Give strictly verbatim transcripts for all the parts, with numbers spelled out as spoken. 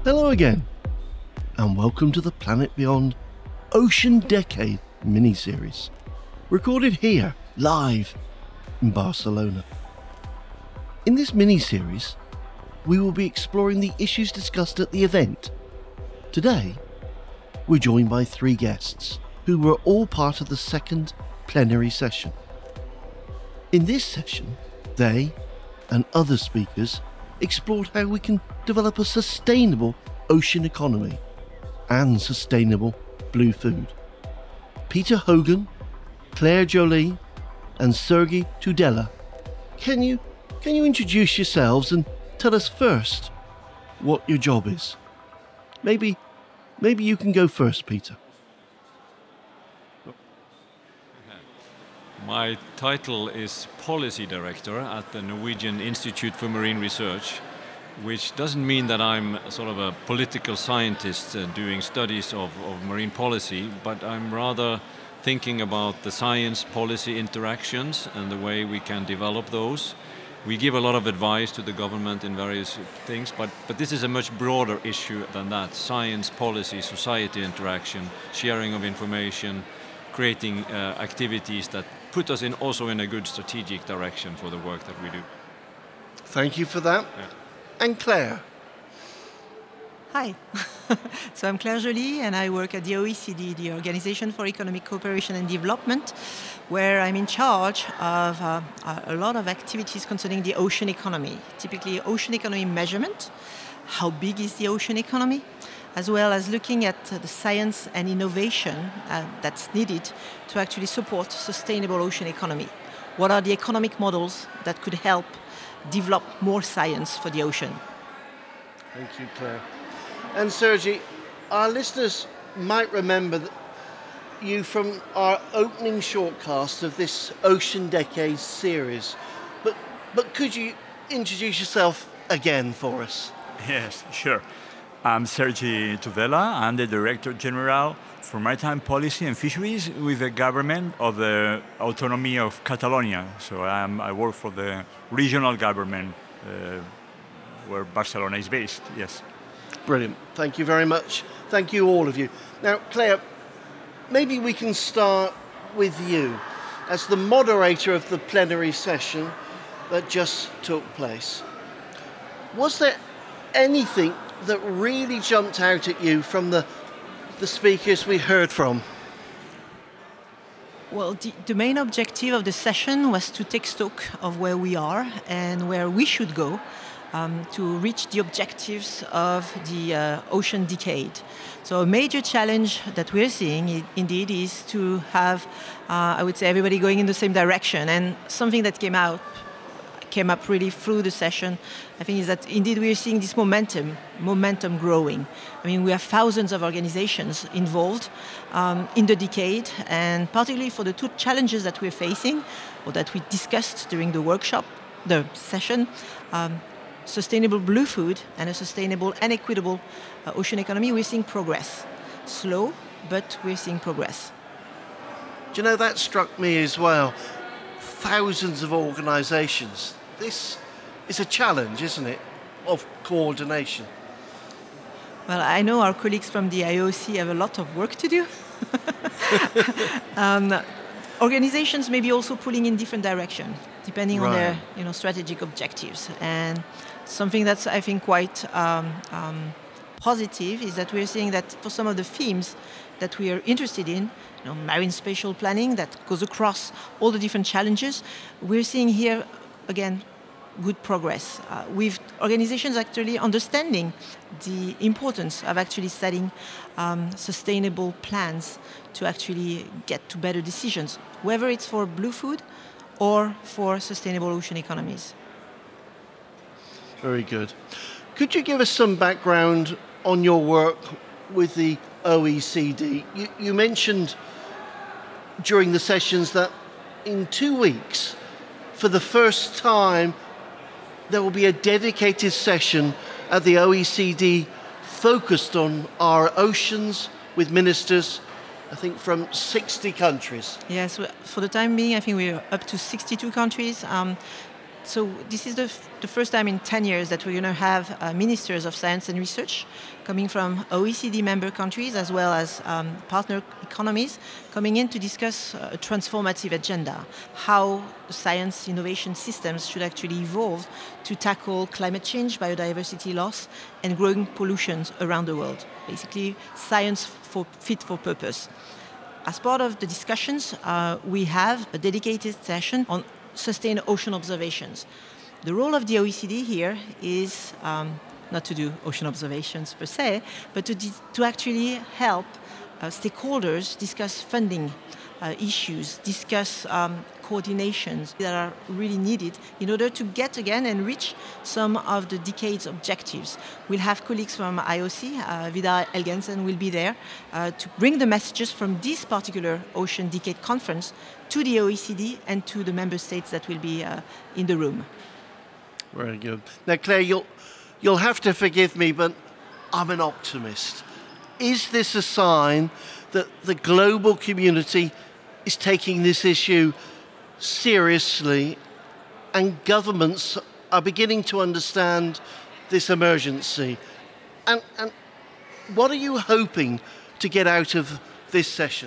Hello again, and welcome to the Planet Beyond Ocean Decade mini-series, recorded here, live, in Barcelona. In this mini-series, we will be exploring the issues discussed at the event. Today, we're joined by three guests, who were all part of the second plenary session. In this session, they and other speakers explored how we can develop a sustainable ocean economy and sustainable blue food. Peter Hogan, Claire Joly, and Sergey Tudela, can you can you introduce yourselves and tell us first what your job is? Maybe maybe you can go first, Peter. My title is Policy Director at the Norwegian Institute for Marine Research, which doesn't mean that I'm sort of a political scientist uh, doing studies of, of marine policy, but I'm rather thinking about the science-policy interactions and the way we can develop those. We give a lot of advice to the government in various things, but, but this is a much broader issue than that. Science, policy, society interaction, sharing of information, creating uh, activities that put us in also in a good strategic direction for the work that we do. Thank you for that. Yeah. And Claire. Hi, so I'm Claire Joly and I work at the O E C D, the Organization for Economic Cooperation and Development, where I'm in charge of uh, a lot of activities concerning the ocean economy, typically ocean economy measurement, how big is the ocean economy, as well as looking at uh, the science and innovation uh, that's needed to actually support sustainable ocean economy. What are the economic models that could help develop more science for the ocean? Thank you, Claire. And Sergey, our listeners might remember that you from our opening shortcast of this Ocean Decades series. But but could you introduce yourself again for us? Yes, sure. I'm Sergey Tudela. I'm the Director General for Maritime Policy and Fisheries with the government of the Autonomy of Catalonia. So I'm, I work for the regional government uh, where Barcelona is based, yes. Brilliant. Thank you very much. Thank you, all of you. Now, Claire, maybe we can start with you as the moderator of the plenary session that just took place. Was there anything that really jumped out at you from the, the speakers we heard from? Well, the, the main objective of the session was to take stock of where we are and where we should go um, to reach the objectives of the uh, Ocean Decade. So a major challenge that we're seeing, I- indeed, is to have, uh, I would say, everybody going in the same direction. And something that came out came up really through the session, I think, is that indeed we are seeing this momentum, momentum growing. I mean, we have thousands of organizations involved um, in the decade, and particularly for the two challenges that we're facing, or that we discussed during the workshop, the session, um, sustainable blue food and a sustainable and equitable uh, ocean economy, we're seeing progress. Slow, but we're seeing progress. Do you know, that struck me as well. Thousands of organisations. This is a challenge, isn't it, of coordination? Well, I know our colleagues from the I O C have a lot of work to do. um, organizations may be also pulling in different directions, depending on Right. their you know, strategic objectives. And something that's, I think, quite um, um, positive is that we're seeing that for some of the themes that we are interested in, you know, marine spatial planning that goes across all the different challenges, we're seeing here, again, good progress, uh, with organizations actually understanding the importance of actually setting um, sustainable plans to actually get to better decisions, whether it's for blue food or for sustainable ocean economies. Very good. Could you give us some background on your work with the O E C D? You, you mentioned during the sessions that in two weeks, for the first time, there will be a dedicated session at the O E C D focused on our oceans with ministers, I think, from sixty countries. Yes, well, for the time being, I think we're up to sixty-two countries. Um, so this is the, f- the first time in ten years that we're going to have uh, ministers of science and research coming from O E C D member countries as well as um, partner economies coming in to discuss a transformative agenda, how science innovation systems should actually evolve to tackle climate change, biodiversity loss, and growing pollution around the world. Basically, science for, fit for purpose. As part of the discussions, uh, we have a dedicated session on sustained ocean observations. The role of the O E C D here is um, not to do ocean observations per se, but to, di- to actually help uh, stakeholders discuss funding uh, issues, discuss um, coordinations that are really needed in order to get again and reach some of the decade's objectives. We'll have colleagues from I O C, uh, Vidar Elgensen will be there uh, to bring the messages from this particular Ocean Decade Conference to the O E C D and to the member states that will be uh, in the room. Very good. Now, Claire, you'll, you'll have to forgive me, but I'm an optimist. Is this a sign that the global community is taking this issue seriously and governments are beginning to understand this emergency? And, and what are you hoping to get out of this session?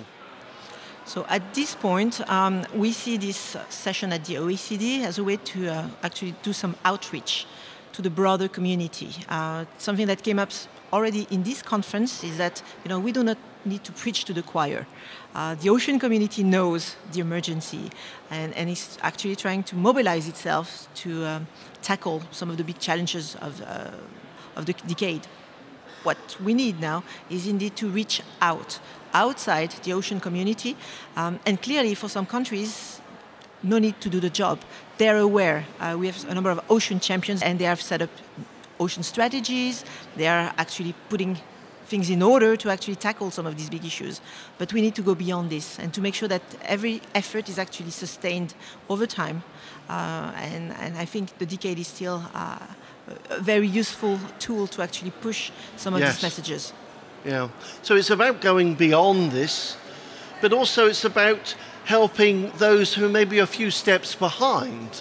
So at this point, um, we see this session at the O E C D as a way to uh, actually do some outreach to the broader community. Uh, something that came up already in this conference is that, you know, we do not need to preach to the choir. Uh, the ocean community knows the emergency and, and is actually trying to mobilize itself to um, tackle some of the big challenges of, uh, of the decade. What we need now is indeed to reach out, outside the ocean community, um, and clearly for some countries, no need to do the job. They're aware. Uh, we have a number of ocean champions and they have set up ocean strategies. They are actually putting things in order to actually tackle some of these big issues. But we need to go beyond this and to make sure that every effort is actually sustained over time. Uh, and, and I think the decade is still uh, a very useful tool to actually push some of Yes. these messages. Yeah. So it's about going beyond this, but also it's about helping those who may be a few steps behind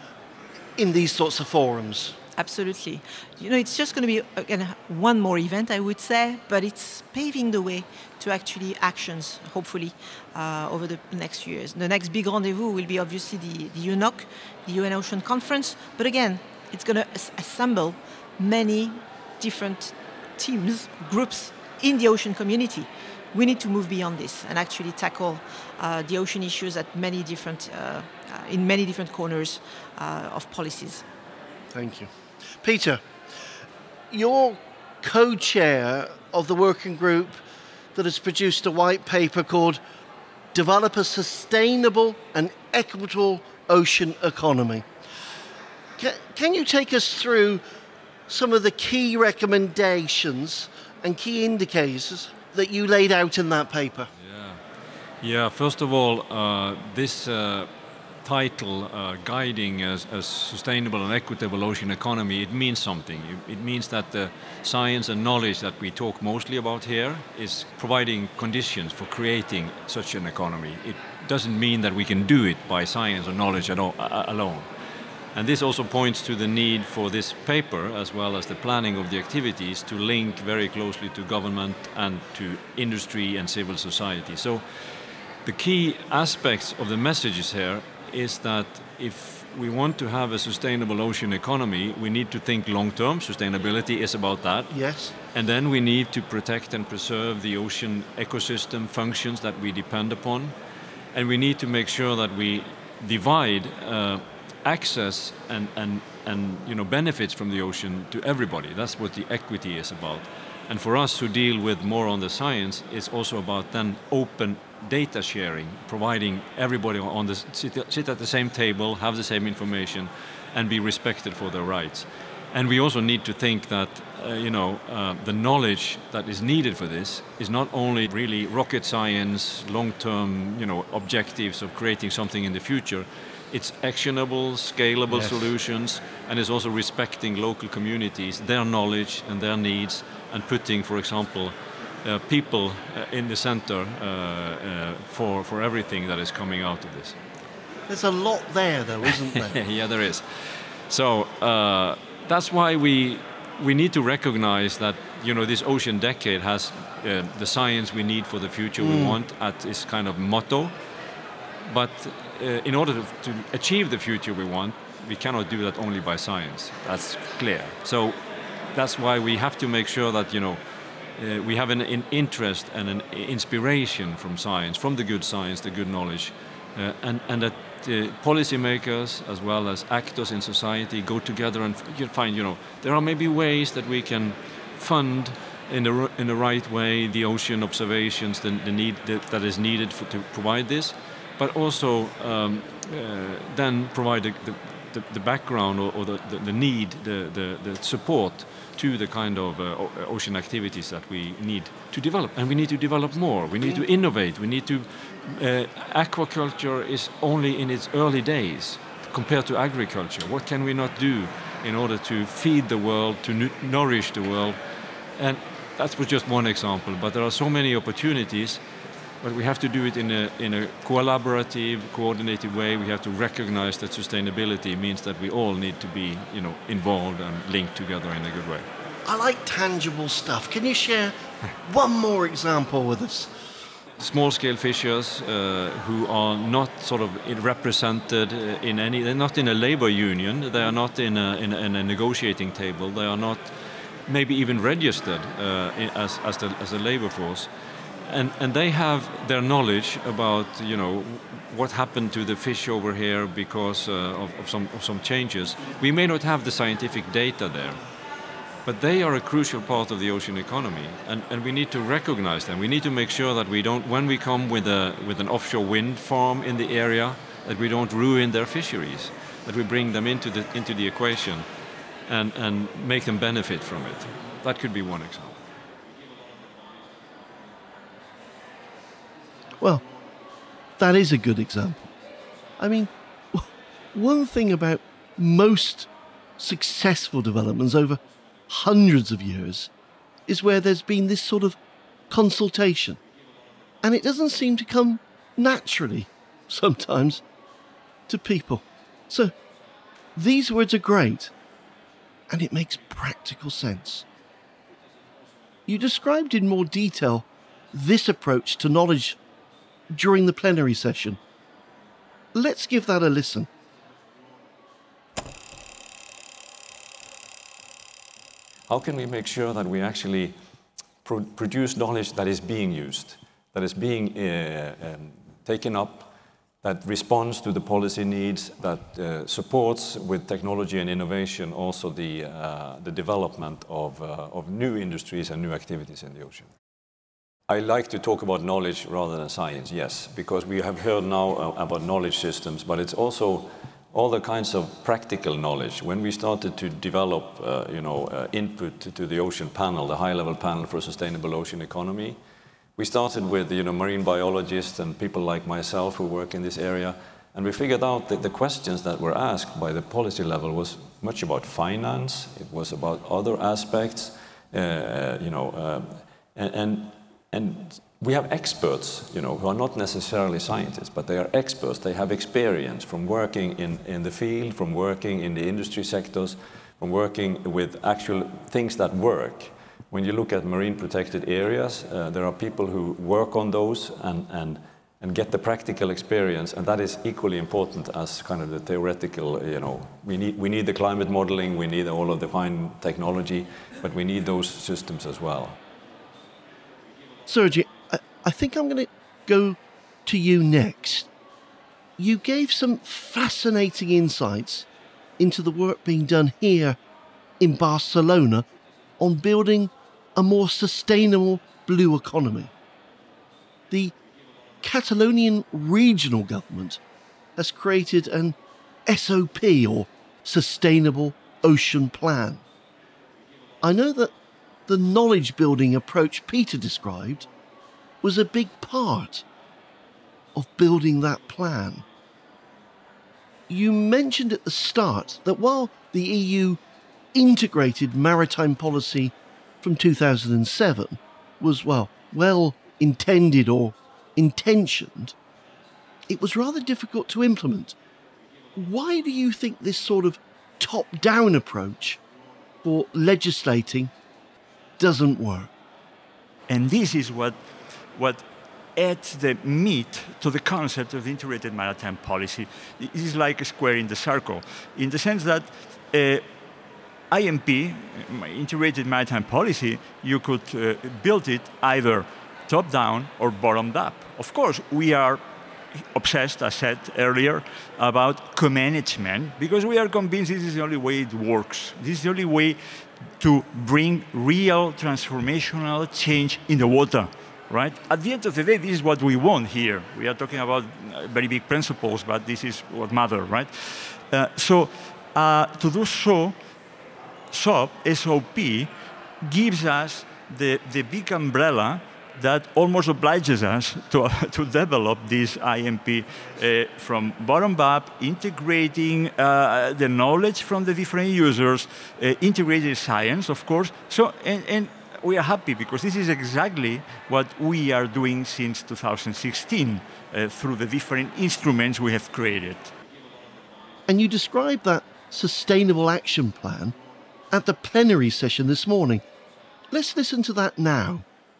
in these sorts of forums. Absolutely. You know, it's just going to be, again, one more event, I would say, but it's paving the way to actually actions, hopefully, uh, over the next few years. The next big rendezvous will be obviously the, the U N O C, the U N Ocean Conference, but again, it's going to as- assemble many different teams, groups in the ocean community. We need to move beyond this and actually tackle uh, the ocean issues at many different, uh, uh, in many different corners uh, of policies. Thank you. Peter, you're co-chair of the working group that has produced a white paper called Develop a Sustainable and Equitable Ocean Economy. Can, can you take us through some of the key recommendations and key indicators that you laid out in that paper? Yeah, yeah. First of all, uh, this uh, title, uh, guiding a, a sustainable and equitable ocean economy, it means something. It, it means that the science and knowledge that we talk mostly about here is providing conditions for creating such an economy. It doesn't mean that we can do it by science or knowledge at all, uh, alone. And this also points to the need for this paper, as well as the planning of the activities, to link very closely to government and to industry and civil society. So the key aspects of the messages here is that if we want to have a sustainable ocean economy, we need to think long-term. Sustainability is about that. Yes. And then we need to protect and preserve the ocean ecosystem functions that we depend upon. And we need to make sure that we divide uh, access and, and, and you know, benefits from the ocean to everybody. That's what the equity is about. And for us who deal with more on the science, it's also about then open data sharing, providing everybody on the sit, sit at the same table, have the same information, and be respected for their rights. And we also need to think that uh, you know uh, the knowledge that is needed for this is not only really rocket science, long-term you know objectives of creating something in the future. It's actionable, scalable Yes. solutions, and it's also respecting local communities, their knowledge and their needs, and putting, for example, uh, people uh, in the center uh, uh, for, for everything that is coming out of this. There's a lot there, though, isn't there? Yeah, there is. So uh, that's why we we need to recognize that, you know, this ocean decade has uh, the science we need for the future mm. we want at its kind of motto. But uh, in order to, to achieve the future we want, we cannot do that only by science. That's clear. So that's why we have to make sure that, you know, uh, we have an, an interest and an inspiration from science, from the good science, the good knowledge, uh, and, and that uh, policymakers as well as actors in society go together and you find, you know, there are maybe ways that we can fund in the, in the right way the ocean observations, the, the need that, that is needed for, to provide this, but also um, uh, then provide the, the The, the background or, or the, the, the need, the, the, the support to the kind of uh, ocean activities that we need to develop. And we need to develop more. We need to innovate. We need to... Uh, aquaculture is only in its early days compared to agriculture. What can we not do in order to feed the world, to nu- nourish the world? And that was just one example, but there are so many opportunities. But we have to do it in a in a collaborative, coordinated way. We have to recognize that sustainability means that we all need to be, you know, involved and linked together in a good way. I like tangible stuff. Can you share one more example with us? Small-scale fishers uh, who are not sort of represented in any. They're not in a labor union. They are not in a in a, in a negotiating table. They are not maybe even registered uh, as as the as a labor force. And, and they have their knowledge about, you know, what happened to the fish over here because uh, of, of, some, of some changes. We may not have the scientific data there, but they are a crucial part of the ocean economy, and, and we need to recognize them. We need to make sure that we don't, when we come with a with an offshore wind farm in the area, that we don't ruin their fisheries, that we bring them into the into the equation, and and make them benefit from it. That could be one example. Well, that is a good example. I mean, one thing about most successful developments over hundreds of years is where there's been this sort of consultation. And it doesn't seem to come naturally, sometimes, to people. So, these words are great, and it makes practical sense. You described in more detail this approach to knowledge during the plenary session. Let's give that a listen. How can we make sure that we actually pro- produce knowledge that is being used, that is being uh, um, taken up, that responds to the policy needs, that uh, supports with technology and innovation also the, uh, the development of, uh, of new industries and new activities in the ocean? I like to talk about knowledge rather than science, yes, because we have heard now uh, about knowledge systems, but it's also all the kinds of practical knowledge. When we started to develop, uh, you know, uh, input to, to the ocean panel, the high-level panel for a sustainable ocean economy, we started with, you know, marine biologists and people like myself who work in this area, and we figured out that the questions that were asked by the policy level was much about finance, it was about other aspects, uh, you know, uh, and, and And we have experts, you know, who are not necessarily scientists, but they are experts. They have experience from working in, in the field, from working in the industry sectors, from working with actual things that work. When you look at marine protected areas, uh, there are people who work on those and, and, and get the practical experience, and that is equally important as kind of the theoretical, you know, we need, we need the climate modeling, we need all of the fine technology, but we need those systems as well. Sergei, I, I think I'm going to go to you next. You gave some fascinating insights into the work being done here in Barcelona on building a more sustainable blue economy. The Catalonian regional government has created an S O P, or Sustainable Ocean Plan. I know that the knowledge-building approach Peter described was a big part of building that plan. You mentioned at the start that while the E U integrated maritime policy from two thousand seven was, well, well intended or intentioned, it was rather difficult to implement. Why do you think this sort of top-down approach for legislating doesn't work? And this is what, what adds the meat to the concept of integrated maritime policy. It is like a square in the circle, in the sense that uh, I M P, integrated maritime policy, you could uh, build it either top-down or bottom-up. Of course, we are obsessed, as said earlier, about co-management, because we are convinced this is the only way it works. This is the only way to bring real transformational change in the water, right? At the end of the day, this is what we want here. We are talking about very big principles, but this is what matters, right? Uh, so, uh, to do so, S O P, S O P, gives us the, the big umbrella that almost obliges us to, uh, to develop this I M P uh, from bottom up, integrating uh, the knowledge from the different users, uh, integrated science, of course. So, and, and we are happy because this is exactly what we are doing since two thousand sixteen uh, through the different instruments we have created. And you described that sustainable action plan at the plenary session this morning. Let's listen to that now.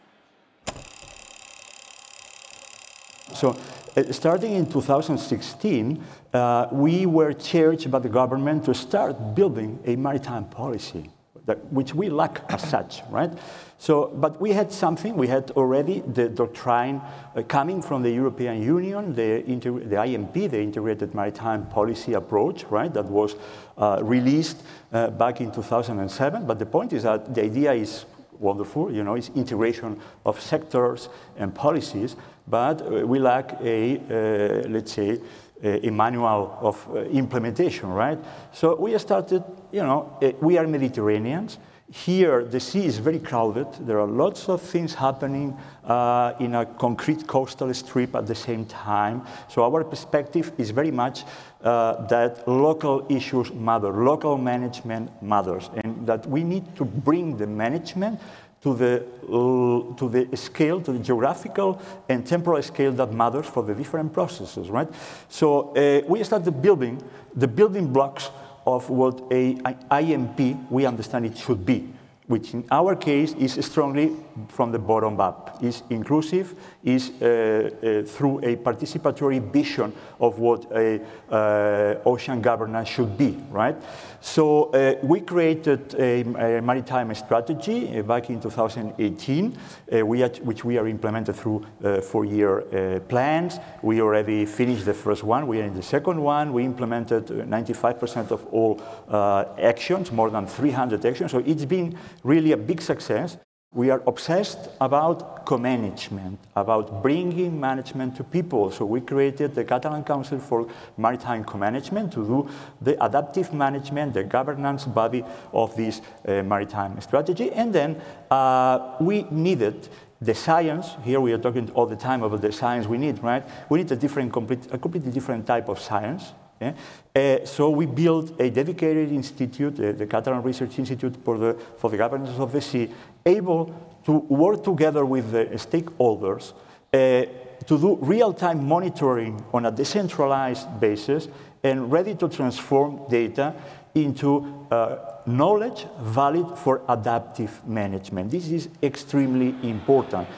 So, uh, starting in two thousand sixteen, uh, we were charged by the government to start building a maritime policy, that, which we lack as such, right? So, but we had something, we had already the doctrine uh, coming from the European Union, the, the I M P, the Integrated Maritime Policy Approach, right, that was uh, released uh, back in two thousand seven. But the point is that the idea is wonderful, you know, it's integration of sectors and policies, but uh, we lack a, uh, let's say, a, a manual of uh, implementation, right? So we started, you know, uh, we are Mediterraneans. Here, the sea is very crowded. There are lots of things happening uh, in a concrete coastal strip at the same time. So our perspective is very much uh, that local issues matter, local management matters, and that we need to bring the management to the, uh, to the scale, to the geographical and temporal scale that matters for the different processes, right? So uh, we started building the building blocks of what a I M P, we understand it should be, which in our case is strongly from the bottom up, is inclusive, is uh, uh, through a participatory vision of what a uh, ocean governance should be, right? So uh, we created a, a maritime strategy uh, back in two thousand eighteen, uh, we had, which we are implemented through uh, four-year uh, plans. We already finished the first one, we are in the second one. We implemented ninety-five percent of all uh, actions, more than three hundred actions, so it's been really a big success. We are obsessed about co-management, about bringing management to people. So we created the Catalan Council for Maritime Co-Management to do the adaptive management, the governance body of this uh, maritime strategy. And then uh, we needed the science. Here we are talking all the time about the science we need, right? We need a different, complete, a completely different type of science. Yeah? Uh, so we built a dedicated institute, uh, the Catalan Research Institute for the, for the Governance of the Sea, able to work together with the stakeholders uh, to do real-time monitoring on a decentralized basis and ready to transform data into uh, knowledge valid for adaptive management. This is extremely important.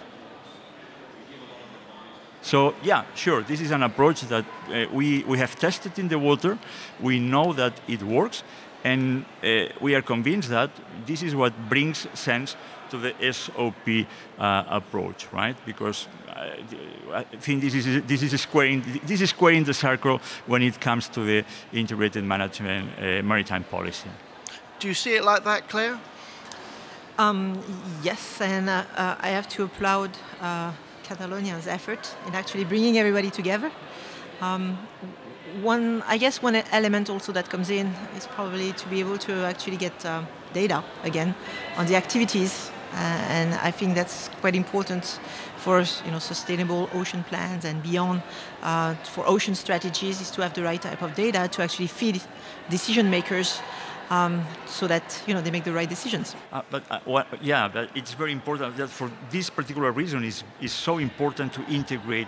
So yeah, sure, this is an approach that uh, we, we have tested in the water. We know that it works, and uh, we are convinced that this is what brings sense to the S O P uh, approach, right? Because uh, I think this is this is squaring this is squaring the circle when it comes to the integrated management uh, maritime policy. Do you see it like that, Claire? Um, yes, and uh, uh, I have to applaud Uh, Catalonia's effort in actually bringing everybody together. Um, one, I guess one element also that comes in is probably to be able to actually get uh, data again on the activities, uh, and I think that's quite important for, you know, sustainable ocean plans and beyond. Uh, for ocean strategies is to have the right type of data to actually feed decision makers. Um, so that, you know, they make the right decisions. Uh, but uh, what, yeah, but it's very important that for this particular reason is is so important to integrate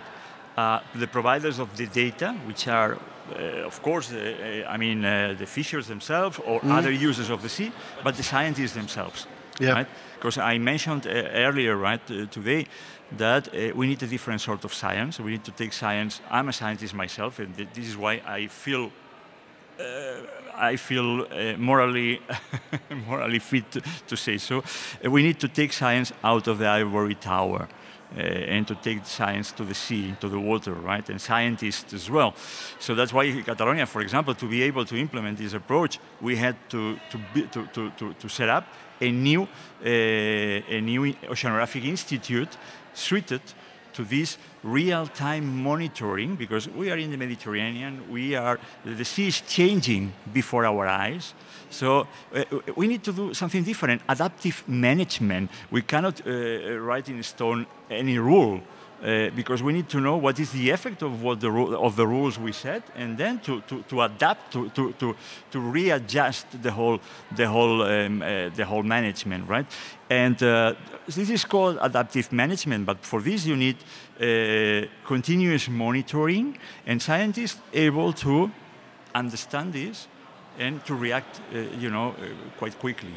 uh, the providers of the data, which are, uh, of course, uh, uh, I mean, uh, the fishers themselves or mm. other users of the sea, but the scientists themselves. Yeah. Right? Because I mentioned uh, earlier, right, uh, today, that uh, we need a different sort of science. We need to take science. I'm a scientist myself, and th this is why I feel uh, I feel uh, morally morally fit to, to say so. Uh, we need to take science out of the ivory tower. Uh, and to take science to the sea, to the water, right? And scientists as well. So that's why in Catalonia, for example, to be able to implement this approach, we had to to be, to, to, to, to set up a new uh, a new oceanographic institute suited to this real-time monitoring, because we are in the Mediterranean, we are, the sea is changing before our eyes. So uh, we need to do something different, adaptive management. We cannot uh, write in stone any rule, uh, because we need to know what is the effect of what the of the rules we set, and then to, to, to adapt, to, to, to, to readjust the whole the whole um, uh, the whole management, right? And uh, this is called adaptive management. But for this, you need uh, continuous monitoring, and scientists able to understand this and to react, uh, you know, uh, quite quickly.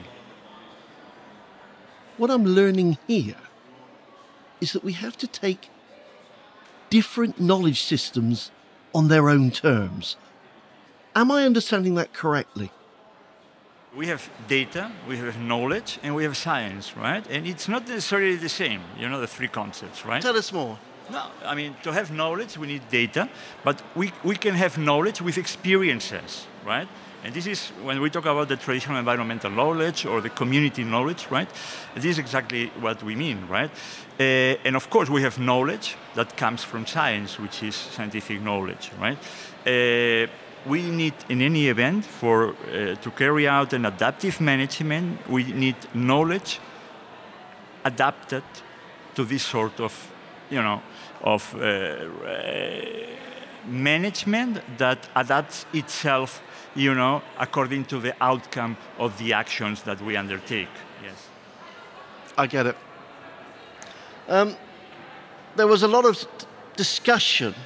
What I'm learning here is that we have to take different knowledge systems on their own terms. Am I understanding that correctly? We have data, we have knowledge, and we have science, right? And it's not necessarily the same, you know, the three concepts, right? Tell us more. No, I mean, to have knowledge, we need data, but we, we can have knowledge with experiences, right? And this is when we talk about the traditional environmental knowledge or the community knowledge, right? This is exactly what we mean, right? Uh, and of course, we have knowledge that comes from science, which is scientific knowledge, right? Uh, we need, in any event, for uh, to carry out an adaptive management, we need knowledge adapted to this sort of, you know, of uh, uh, management that adapts itself, you know, according to the outcome of the actions that we undertake. Yes. I get it. Um, there was a lot of discussion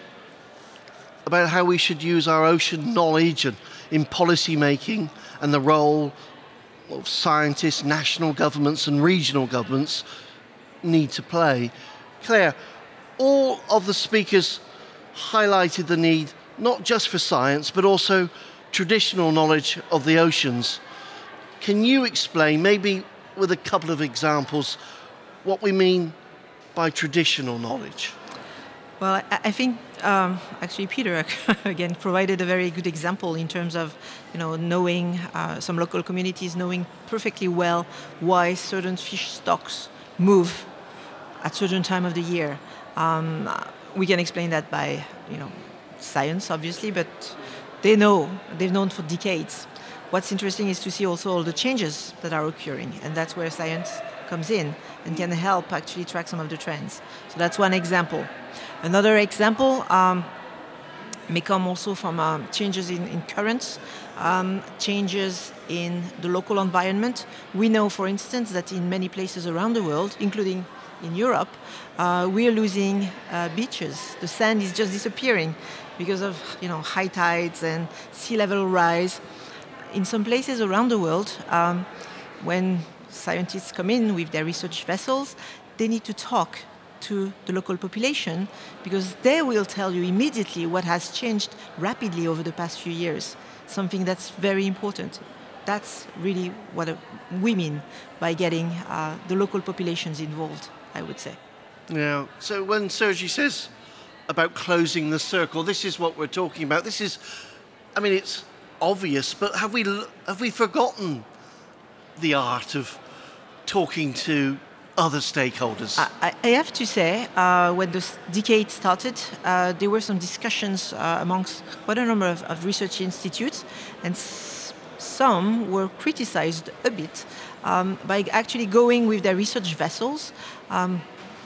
about how we should use our ocean knowledge and in policy making, and the role of scientists, national governments and regional governments need to play. Claire, all of the speakers highlighted the need not just for science, but also traditional knowledge of the oceans. Can you explain, maybe with a couple of examples, what we mean by traditional knowledge? Well, I, I think um, actually Peter again provided a very good example in terms of, you know, knowing uh, some local communities knowing perfectly well why certain fish stocks move at certain time of the year. Um, we can explain that by, you know, science, obviously, but they know, they've known for decades. What's interesting is to see also all the changes that are occurring, and that's where science comes in and can help actually track some of the trends. So that's one example. Another example um, may come also from uh, changes in, in currents, um, changes in the local environment. We know, for instance, that in many places around the world, including in Europe, uh, we are losing uh, beaches. The sand is just disappearing because of, you know, high tides and sea level rise. In some places around the world, um, when scientists come in with their research vessels, they need to talk to the local population because they will tell you immediately what has changed rapidly over the past few years, something that's very important. That's really what we mean by getting uh, the local populations involved, I would say. Yeah, so when Sergi says about closing the circle, this is what we're talking about. This is, I mean, it's obvious, but have we have we forgotten the art of talking to other stakeholders? I, I have to say, uh, when the decade started, uh, there were some discussions uh, amongst quite a number of, of research institutes, and s- some were criticized a bit um, by actually going with their research vessels um,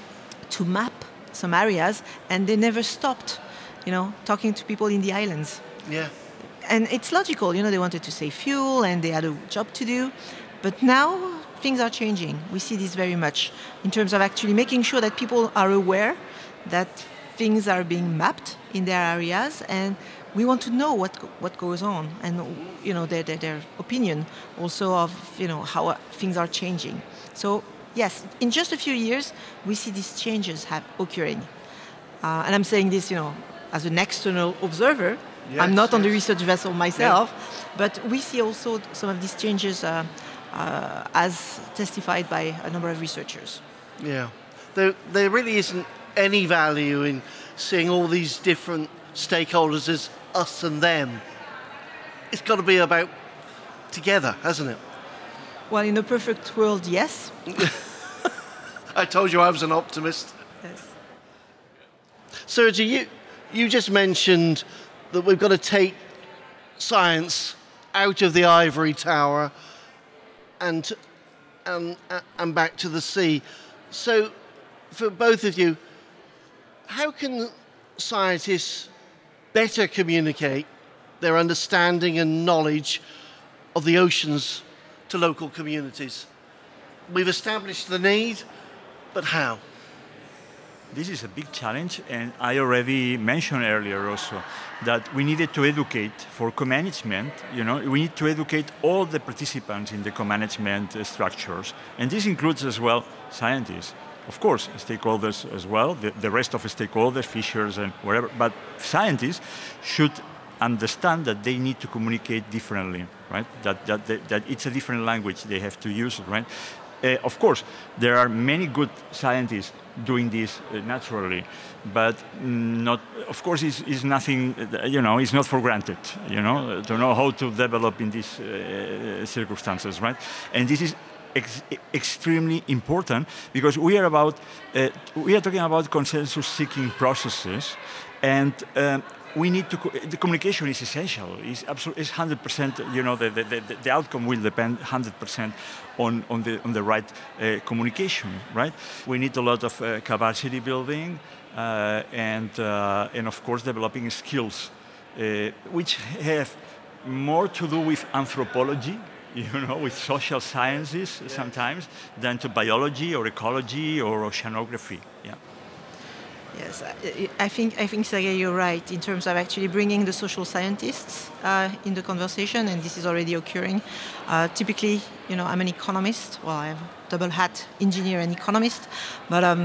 to map some areas, and they never stopped, you know, talking to people in the islands. Yeah. And it's logical, you know, they wanted to save fuel and they had a job to do. But now things are changing. We see this very much in terms of actually making sure that people are aware that things are being mapped in their areas, and we want to know what what goes on, and you know their their, their opinion also of you know how uh, things are changing. So yes, in just a few years, we see these changes have occurring, uh, and I'm saying this you know as an external observer. Yes, I'm not yes. on the research vessel myself, Yeah. but we see also some of these changes uh, uh, as testified by a number of researchers. Yeah. There, there really isn't any value in seeing all these different stakeholders as us and them. It's got to be about together, hasn't it? Well, in a perfect world, yes. I told you I was an optimist. Yes. Sergi, you, you just mentioned that we've got to take science out of the ivory tower and, and, and back to the sea. So, for both of you, how can scientists better communicate their understanding and knowledge of the oceans to local communities? We've established the need, but how? This is a big challenge, and I already mentioned earlier also that we needed to educate for co-management. You know, we need to educate all the participants in the co-management uh, structures, and this includes as well scientists, of course, stakeholders as well, the, the rest of the stakeholders, fishers and whatever. But scientists should understand that they need to communicate differently, right? That that that, that it's a different language they have to use, right? Uh, of course, there are many good scientists doing this uh, naturally, but not. Of course, it's, it's nothing. Uh, you know, it's not for granted. You know, to know how to develop in these uh, circumstances, right? And this is ex extremely important because we are about. Uh, we are talking about consensus-seeking processes, and. Um, We need to. Co the communication is essential. It's absolutely. It's one hundred percent. You know, the, the the the outcome will depend one hundred percent on on the on the right uh, communication. Right. We need a lot of uh, capacity building uh, and uh, and of course developing skills, uh, which have more to do with anthropology. You know, with social sciences yeah. sometimes than to biology or ecology or oceanography. Yeah. Yes, I think I think Sergei, you're right in terms of actually bringing the social scientists uh, in the conversation, and this is already occurring. Uh, typically, you know, I'm an economist. Well, I have a double hat, engineer and economist. But um,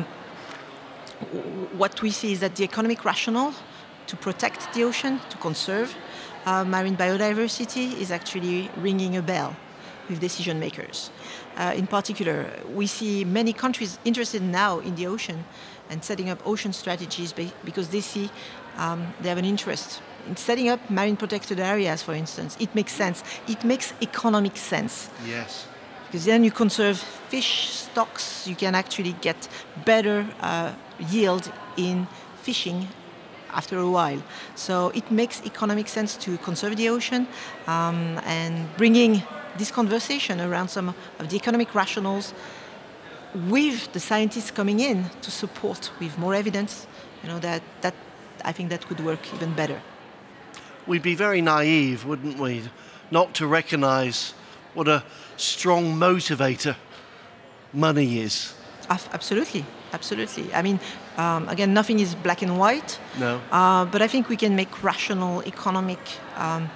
what we see is that the economic rationale to protect the ocean, to conserve uh, marine biodiversity, is actually ringing a bell with decision makers. Uh, in particular, we see many countries interested now in the ocean and setting up ocean strategies because they see um, they have an interest in setting up marine protected areas, for instance. It makes sense. It makes economic sense. Yes. Because then you conserve fish stocks, you can actually get better uh, yield in fishing after a while. So it makes economic sense to conserve the ocean um, and bringing this conversation around some of the economic rationales with the scientists coming in to support with more evidence, you know, that, that I think that could work even better. We'd be very naive, wouldn't we, not to recognize what a strong motivator money is. Absolutely, absolutely. I mean, um, again, nothing is black and white. No. Uh, but I think we can make rational economic um,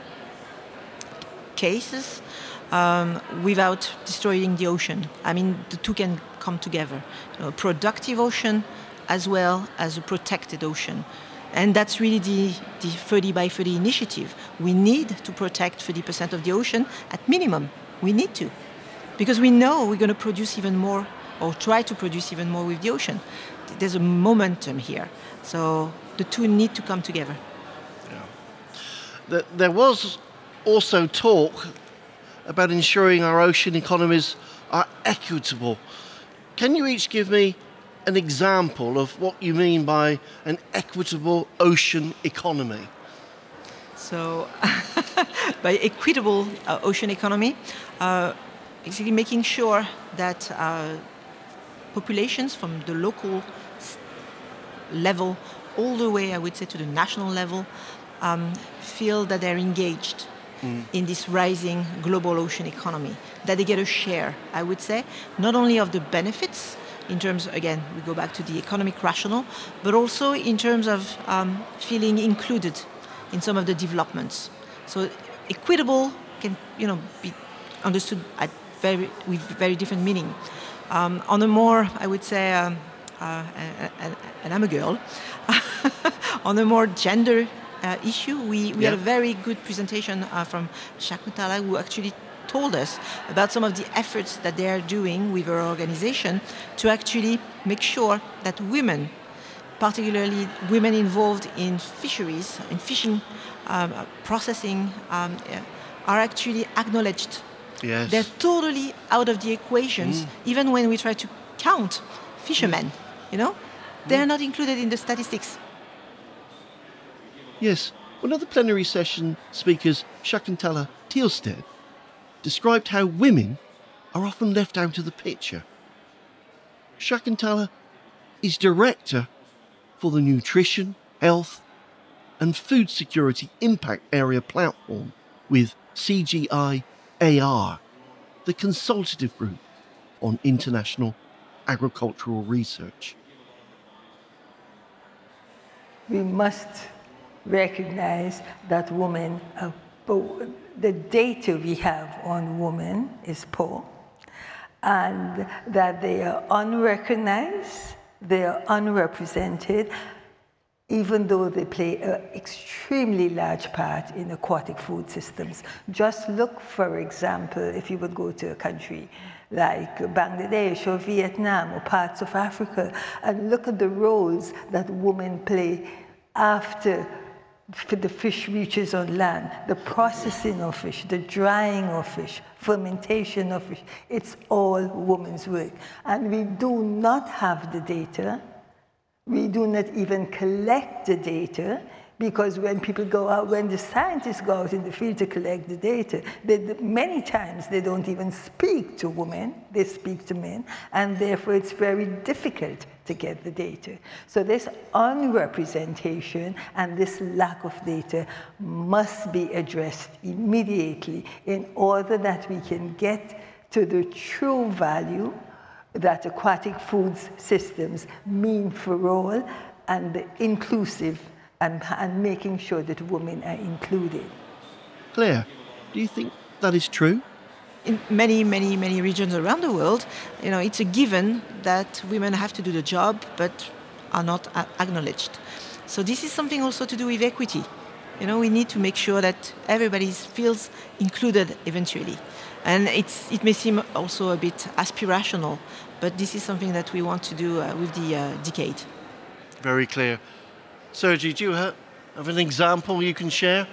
cases um, without destroying the ocean. I mean, the two can come together. You know, a productive ocean as well as a protected ocean. And that's really the, the thirty by thirty initiative. We need to protect thirty percent of the ocean at minimum. We need to. Because we know we're going to produce even more or try to produce even more with the ocean. There's a momentum here. So the two need to come together. Yeah. There was also talk about ensuring our ocean economies are equitable. Can you each give me an example of what you mean by an equitable ocean economy? So, by equitable uh, ocean economy, uh, basically making sure that uh, populations from the local level all the way, I would say, to the national level, um, feel that they're engaged mm. in this rising global ocean economy, that they get a share, I would say, not only of the benefits, in terms, again, we go back to the economic rationale, but also in terms of um, feeling included in some of the developments. So equitable can, you know, be understood at very, with very different meaning. Um, on a more, I would say, um, uh, and, and I'm a girl, on a more gender uh, issue, we, we yeah. had a very good presentation uh, from Shakuntala, who actually told us about some of the efforts that they are doing with our organization to actually make sure that women, particularly women involved in fisheries, in fishing, um, processing, um, are actually acknowledged. Yes. They're totally out of the equations, mm. even when we try to count fishermen, mm. you know? They're mm. not included in the statistics. Yes. One of the plenary session speakers, Shakuntala Thielstedt, described how women are often left out of the picture. Shakuntala is director for the Nutrition, Health and Food Security Impact Area Platform with C G I A R, the consultative group on international agricultural research. We must recognize that women are poor. The data we have on women is poor, and that they are unrecognized, they are unrepresented, even though they play an extremely large part in aquatic food systems. Just look, for example, if you would go to a country like Bangladesh or Vietnam or parts of Africa, and look at the roles that women play after the fish reaches on land, the processing of fish, the drying of fish, fermentation of fish, it's all women's work. And we do not have the data. We do not even collect the data, because when people go out, when the scientists go out in the field to collect the data, they, many times they don't even speak to women, they speak to men, and therefore it's very difficult to get the data. So this unrepresentation and this lack of data must be addressed immediately in order that we can get to the true value that aquatic foods systems mean for all, and the inclusive, and, and making sure that women are included. Claire, do you think that is true? In many, many, many regions around the world, you know, it's a given that women have to do the job, but are not acknowledged. So this is something also to do with equity. You know, we need to make sure that everybody feels included eventually. And it's, it may seem also a bit aspirational, but this is something that we want to do uh, with the uh, decade. Very clear. Sergi, do you have an example you can share?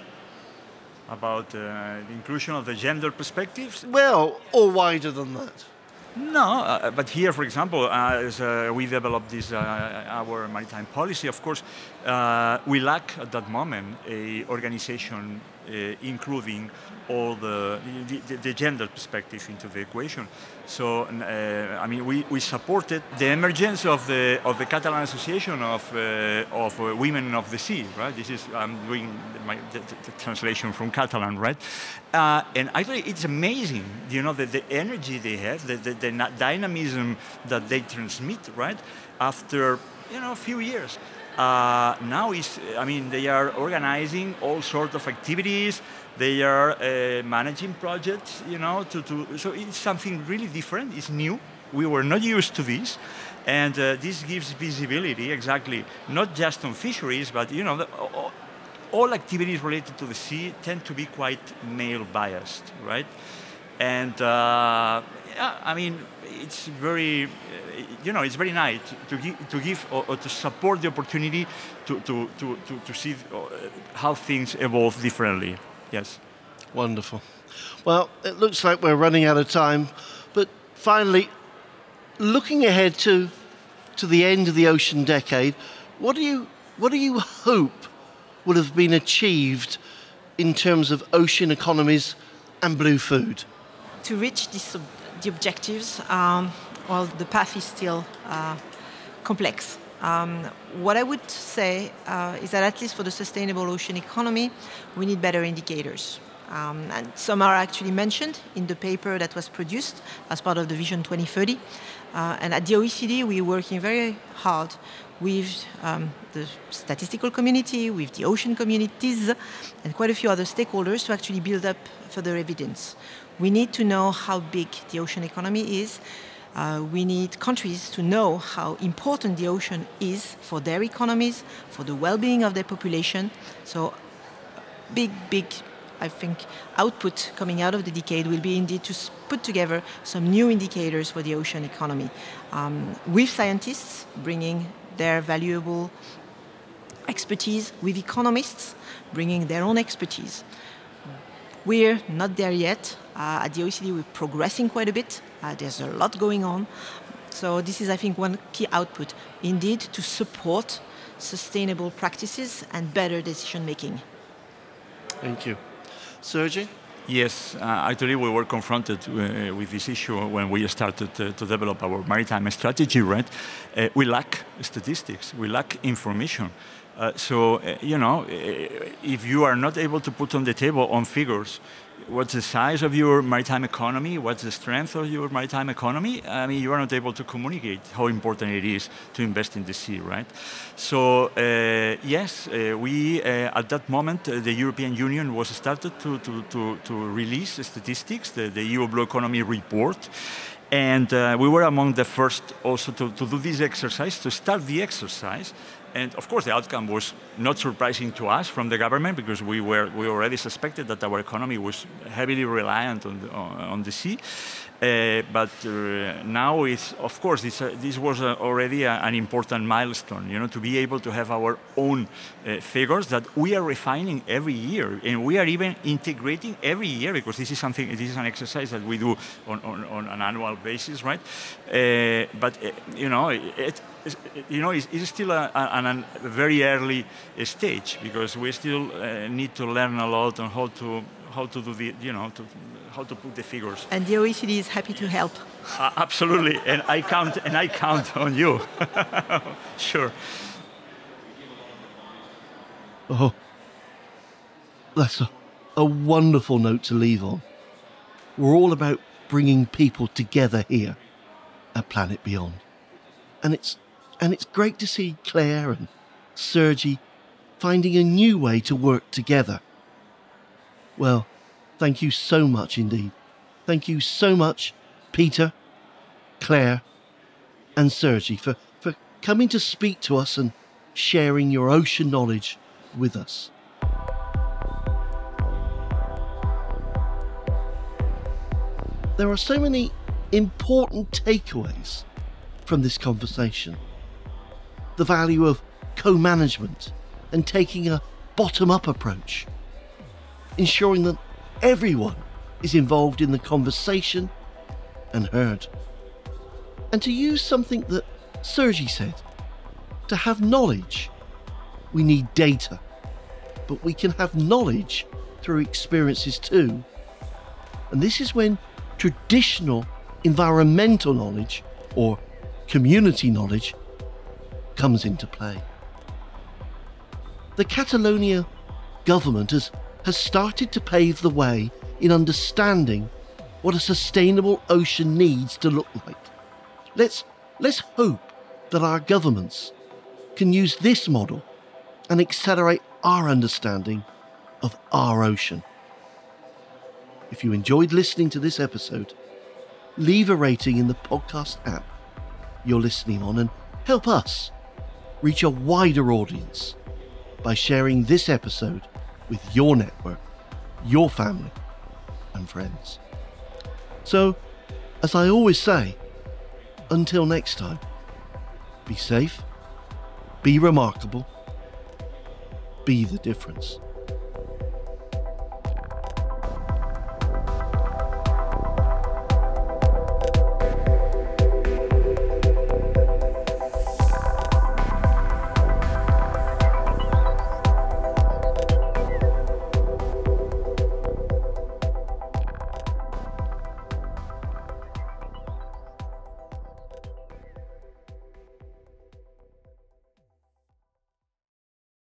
About uh, the inclusion of the gender perspectives? Well, or wider than that. No, uh, but here, for example, uh, as uh, we developed this, uh, our maritime policy, of course, uh, we lack at that moment a organization uh, including all the, the, the gender perspective into the equation. So, uh, I mean, we, we supported the emergence of the of the Catalan Association of uh, of uh, Women of the Sea, right? This is I'm doing my the, the translation from Catalan, right? Uh, and actually, it's amazing, you know, the, the energy they have, the, the, the dynamism that they transmit, right? After you know a few years. Uh, now is, I mean, they are organizing all sorts of activities. They are uh, managing projects, you know, to, to, so it's something really different. It's new. We were not used to this. And uh, this gives visibility, exactly, not just on fisheries, but, you know, the, all, all activities related to the sea tend to be quite male biased, right? And, uh, yeah, I mean, it's very, uh, you know, it's very nice to give, to give or, or to support the opportunity to, to, to, to, to see how things evolve differently. Yes. Wonderful. Well, it looks like we're running out of time, but finally, looking ahead to to the end of the ocean decade, what do you what do you hope would have been achieved in terms of ocean economies and blue food? To reach this, the objectives, um, well, the path is still uh, complex. Um, what I would say uh, is that at least for the sustainable ocean economy, we need better indicators. Um, and some are actually mentioned in the paper that was produced as part of the Vision twenty thirty. Uh, and at the O E C D, we're working very hard with um, the statistical community, with the ocean communities, and quite a few other stakeholders to actually build up further evidence. We need to know how big the ocean economy is. Uh, we need countries to know how important the ocean is for their economies, for the well-being of their population. So big, big, I think, output coming out of the decade will be indeed to put together some new indicators for the ocean economy, um, with scientists bringing their valuable expertise, with economists bringing their own expertise. We're not there yet. Uh, at the O E C D, we're progressing quite a bit. Uh, there's a lot going on. So this is, I think, one key output, indeed, to support sustainable practices and better decision-making. Thank you. Sergi? Yes, uh, actually we were confronted uh, with this issue when we started uh, to develop our maritime strategy, right? Uh, we lack statistics, we lack information. Uh, so, uh, you know, if you are not able to put on the table on figures what's the size of your maritime economy, what's the strength of your maritime economy, I mean, you are not able to communicate how important it is to invest in the sea, right? So, uh, yes, uh, we, uh, at that moment, uh, the European Union was started to, to, to, to release statistics, the, the E U Blue Economy report, and uh, we were among the first also to, to do this exercise, to start the exercise. And of course, the outcome was not surprising to us from the government, because we were we already suspected that our economy was heavily reliant on the, on, on the sea. Uh, but uh, now, it's, of course, this, uh, this was uh, already a, an important milestone, you know, to be able to have our own uh, figures that we are refining every year, and we are even integrating every year, because this is something, this is an exercise that we do on, on, on an annual basis, right? Uh, but uh, you know, it, it, you know, it's, it's still a, a, a very early stage, because we still uh, need to learn a lot on how to how to do the, you know, to, how to put the figures. And the O E C D is happy to help. Uh, absolutely, and I count and I count on you. Sure. Oh, that's a, a wonderful note to leave on. We're all about bringing people together here at Planet Beyond, and it's and it's great to see Claire and Sergi finding a new way to work together. Well, thank you so much indeed. Thank you so much, Peter, Claire, and Sergi, for, for coming to speak to us and sharing your ocean knowledge with us. There are so many important takeaways from this conversation. The value of co-management and taking a bottom-up approach. Ensuring that everyone is involved in the conversation and heard. And to use something that Sergi said, to have knowledge, we need data, but we can have knowledge through experiences too. And this is when traditional environmental knowledge or community knowledge comes into play. The Catalonia government has has started to pave the way in understanding what a sustainable ocean needs to look like. Let's, let's hope that our governments can use this model and accelerate our understanding of our ocean. If you enjoyed listening to this episode, leave a rating in the podcast app you're listening on and help us reach a wider audience by sharing this episode with your network, your family, and friends. So, as I always say, until next time, be safe, be remarkable, be the difference.